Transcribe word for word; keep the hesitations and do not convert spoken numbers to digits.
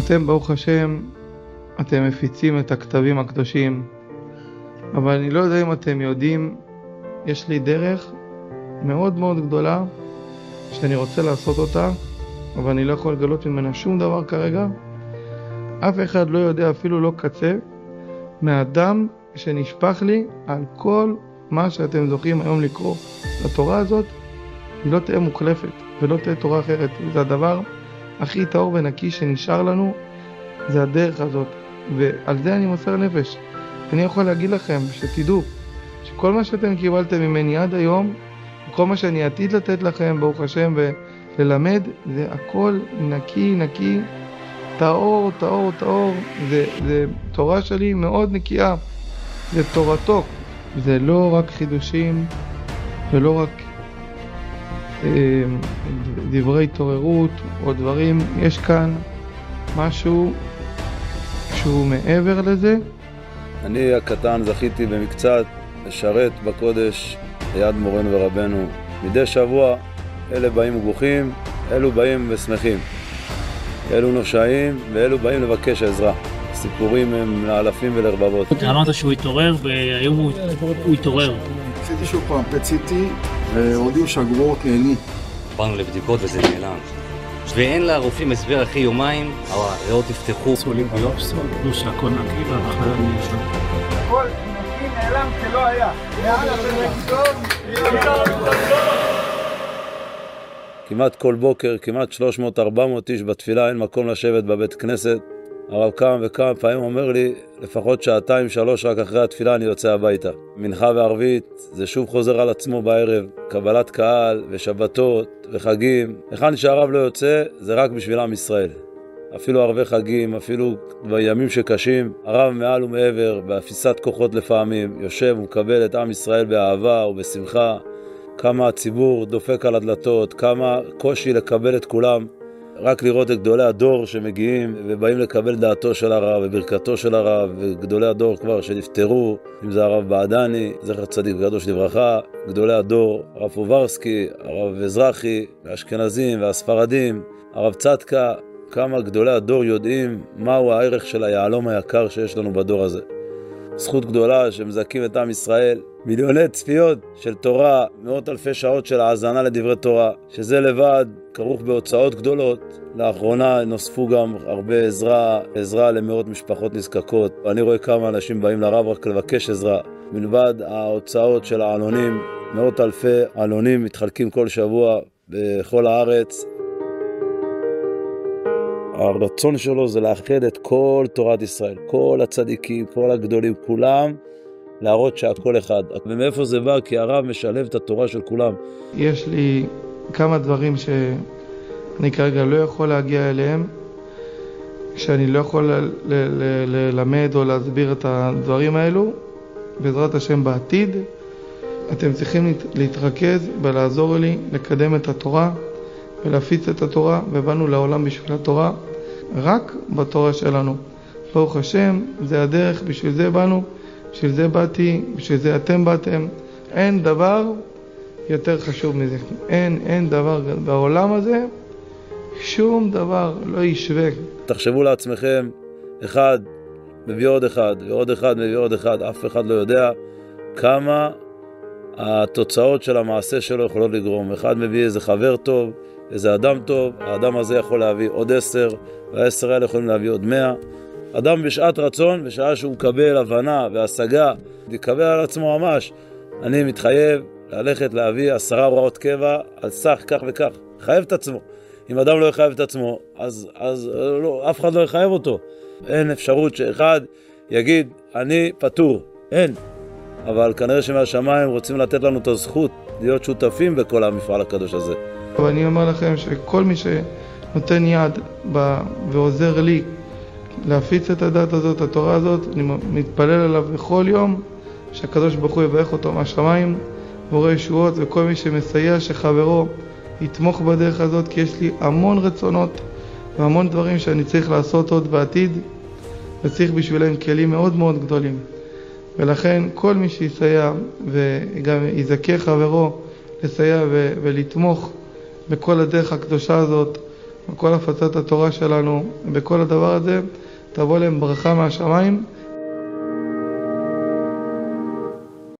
אתם ברוך השם, אתם מפיצים את הכתבים הקדושים, אבל אני לא יודע אם אתם יודעים, יש לי דרך מאוד מאוד גדולה שאני רוצה לעשות אותה, אבל אני לא יכול לגלות ממנה שום דבר כרגע. אף אחד לא יודע, אפילו לא קצה, מהדם שנשפך לי על כל מה שאתם זוכים היום לקרוא. התורה הזאת היא לא תהיה מוחלפת ולא תהיה תורה אחרת. זה הדבר הכי טהור ונקי שנשאר לנו, זה הדרך הזאת, ועל זה אני מוסר נפש. אני יכול להגיד לכם שתדעו שכל מה שאתם קיבלתם ממני עד היום, כל מה שאני עתיד לתת לכם ברוך השם וללמד, זה הכל נקי נקי, טהור טהור טהור. זה, זה תורה שלי מאוד נקייה, זה תורתו, זה לא רק חידושים ולא רק אה, דברי התעוררות או דברים, יש כאן משהו שהוא מעבר לזה. אני הקטן זכיתי במקצת לשרת בקודש ליד מורנו ורבנו. מדי שבוע אלה באים ובוכים, אלו באים ושמחים, אלו נושעים ואלו באים לבקש עזרה. הסיפורים הם לאלפים ולרבבות. אמרת שהוא התעורר והיום הוא, הוא התעורר. עשיתי שוב פעם פציתי והודיעו שהגרורות נעלמו. באנו לבדיקות וזה נעלם. ואין לרופאים הסבר אחרי יומיים, הריאות יפתחו. סולים ביופסיה, דו שהכל נקי והמחלה נשאר. הכל נקי נעלם כלא היה. יאללה, כמעט כל בוקר, כמעט שלוש מאות ארבע מאות איש בתפילה, אין מקום לשבת בבית כנסת. הרב קם וכמה פעמים אומר לי, לפחות שעתיים שלוש רק אחרי התפילה אני יוצא הביתה. מנחה וערבית, זה שוב חוזר על עצמו בערב, קבלת קהל ושבתות וחגים. היכן שהרב לא יוצא, זה רק בשביל עם ישראל. אפילו ערבי חגים, אפילו בימים שקשים, הרב מעל ומעבר, באפיסת כוחות לפעמים, יושב ומקבל את עם ישראל באהבה ובשמחה. כמה הציבור דופק על הדלתות, כמה קושי לקבל את כולם. רק לראות את גדולי הדור שמגיעים ובאים לקבל דעתו של הרב וברכתו של הרב, וגדולי הדור כבר שנפטרו, אם זה הרב בעדני, זכר צדיק וקדוש לברכה, גדולי הדור, הרב פוברסקי, הרב אזרחי, האשכנזים והספרדים, הרב צדקה, כמה גדולי הדור יודעים מהו הערך של היהלום היקר שיש לנו בדור הזה. זכות גדולה שמזכים את עם ישראל, מיליוני צפיות של תורה, מאות אלפי שעות של האזנה לדברי תורה, שזה לבד כרוך בהוצאות גדולות. לאחרונה נוספו גם הרבה עזרה, עזרה למאות משפחות נזקקות. אני רואה כמה אנשים באים לרב רק לבקש עזרה. מלבד ההוצאות של העלונים, מאות אלפי עלונים מתחלקים כל שבוע בכל הארץ. הרצון שלו זה לאחד את כל תורת ישראל, כל הצדיקים, כל הגדולים, כולם, להראות שהכל אחד. ומאיפה זה בא? כי הרב משלב את התורה של כולם. יש לי כמה דברים שאני כרגע לא יכול להגיע אליהם, שאני לא יכול ללמד או להסביר את הדברים האלו. בעזרת השם בעתיד, אתם צריכים להתרכז ולעזור לי לקדם את התורה ולהפיץ את התורה, ובאנו לעולם בשביל התורה, רק בתורה שלנו. ברוך השם, זה הדרך, בשביל זה באנו, בשביל זה באתי, בשביל זה אתם באתם. אין דבר יותר חשוב מזה. אין, אין דבר בעולם הזה, שום דבר לא ישווה. תחשבו לעצמכם, אחד מביא עוד אחד, ועוד אחד מביא עוד אחד, אף אחד לא יודע כמה התוצאות של המעשה שלו יכולות לגרום. אחד מביא איזה חבר טוב, איזה אדם טוב, האדם הזה יכול להביא עוד עשר, והעשר האלה יכולים להביא עוד מאה. אדם בשעת רצון, בשעה שהוא מקבל הבנה והשגה, יקבל על עצמו ממש, אני מתחייב ללכת להביא עשרה הוראות קבע על סך כך וכך. חייב את עצמו. אם אדם לא יחייב את עצמו, אז, אז לא, אף אחד לא יחייב אותו. אין אפשרות שאחד יגיד, אני פטור. אין. אבל כנראה שמהשמיים רוצים לתת לנו את הזכות להיות שותפים בכל המפעל הקדוש הזה. ואני אומר לכם שכל מי שנותן יד ועוזר לי להפיץ את הדת הזאת, התורה הזאת, אני מתפלל עליו בכל יום שהקדוש ברוך הוא יברך אותו מהשמיים ורואה ישועות, וכל מי שמסייע שחברו יתמוך בדרך הזאת, כי יש לי המון רצונות והמון דברים שאני צריך לעשות עוד בעתיד, וצריך בשבילם כלים מאוד מאוד גדולים. ולכן כל מי שיסייע וגם יזכה חברו לסייע ו- ולתמוך בכל הדרך הקדושה הזאת, בכל הפצת התורה שלנו, בכל הדבר הזה, תבוא להם ברכה מהשמיים.